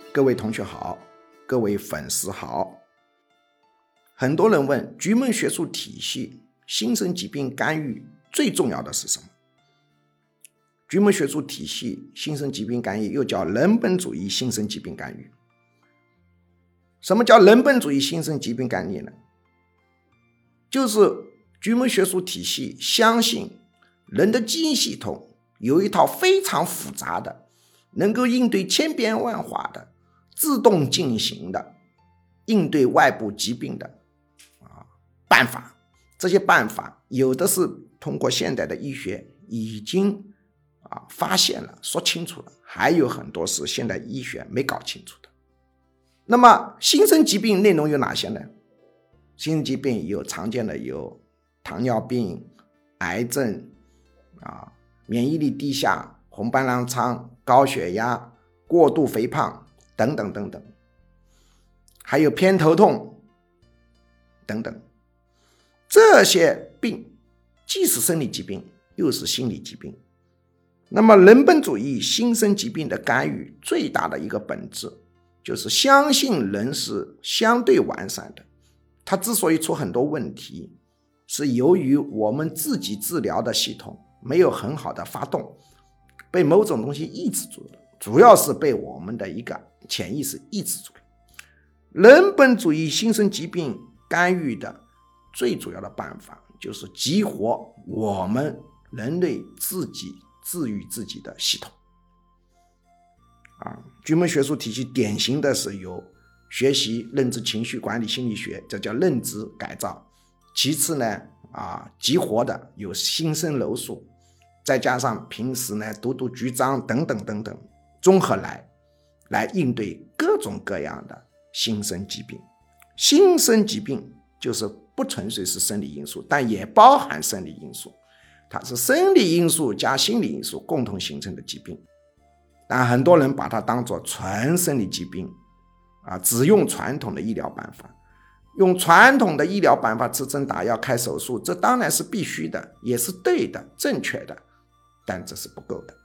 各位同学好，各位粉丝好。很多人问局门学术体系新生疾病干预最重要的是什么？局门学术体系新生疾病干预又叫人本主义新生疾病干预。什么叫人本主义新生疾病干预呢？就是局门学术体系相信人的基因系统有一套非常复杂的，能够应对千变万化的，自动进行的应对外部疾病的办法。这些办法有的是通过现代的医学已经发现了，说清楚了，还有很多是现代医学没搞清楚的。那么新生疾病内容有哪些呢？新生疾病常见的有糖尿病、癌症免疫力低下、红斑狼疮、高血压、过度肥胖等等等等，还有偏头痛等等。这些病既是生理疾病又是心理疾病。那么人本主义新生疾病的干预最大的一个本质就是相信人是相对完善的，它之所以出很多问题，是由于我们自己治疗的系统没有很好的发动，被某种东西抑制住了，主要是被我们的一个潜意识抑制住了。人本主义新生疾病干预的最主要的办法就是激活我们人类自己治愈自己的系统。局门学术体系典型的是有学习认知情绪管理心理学，这叫认知改造。其次呢，激活的有新生柔术，再加上平时呢读局章等等等等，综合来应对各种各样的新生疾病。新生疾病就是不纯粹是生理因素，但也包含生理因素，它是生理因素加心理因素共同形成的疾病。但很多人把它当作纯生理疾病只用传统的医疗办法，用传统的医疗办法吃针打药开手术，这当然是必须的，也是对的正确的，但这是不够的。